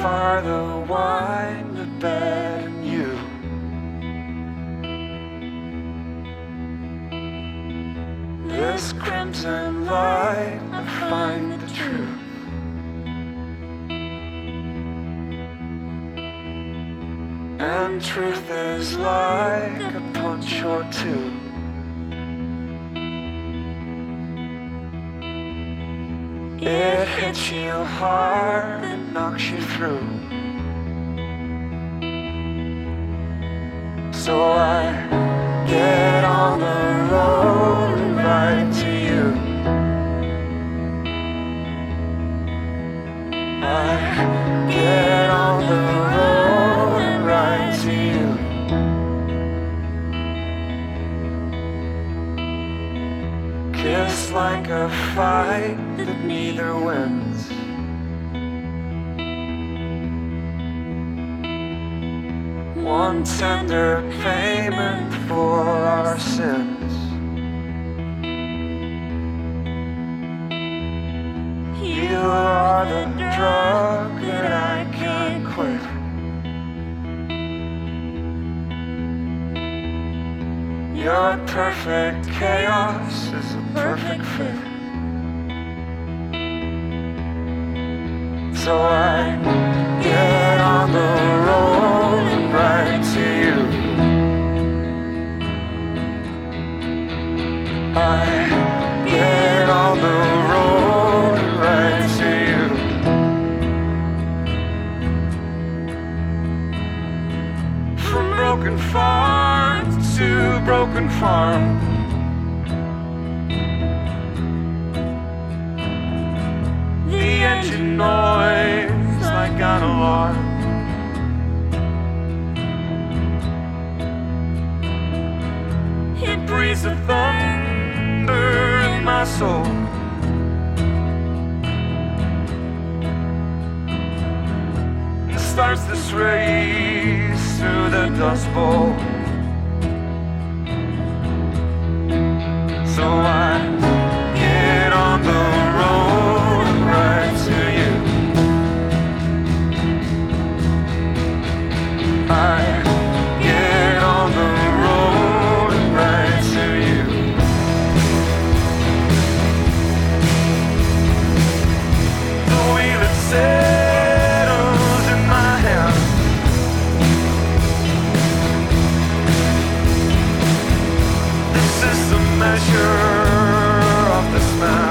farther wind the bed and you. This crimson light, I find the truth. And truth is like a punch or two. It hits you hard and knocks you through. So I get on the road and ride to you. I get on the road and ride to you. Kiss like a fight that neither wins. One tender payment for our sins. You are the drug that I can't quit. Your perfect chaos is a perfect fit. So I get on the road and ride to you. I get on the road and ride to you. From broken farm to broken farm. The engine noise like an alarm. It breathes the thunder in my soul. It starts this race through the Dust Bowl. So I get on the road and ride to you. I get on the road and ride to you. The wheel it settles in my hand. This is the measure of this man.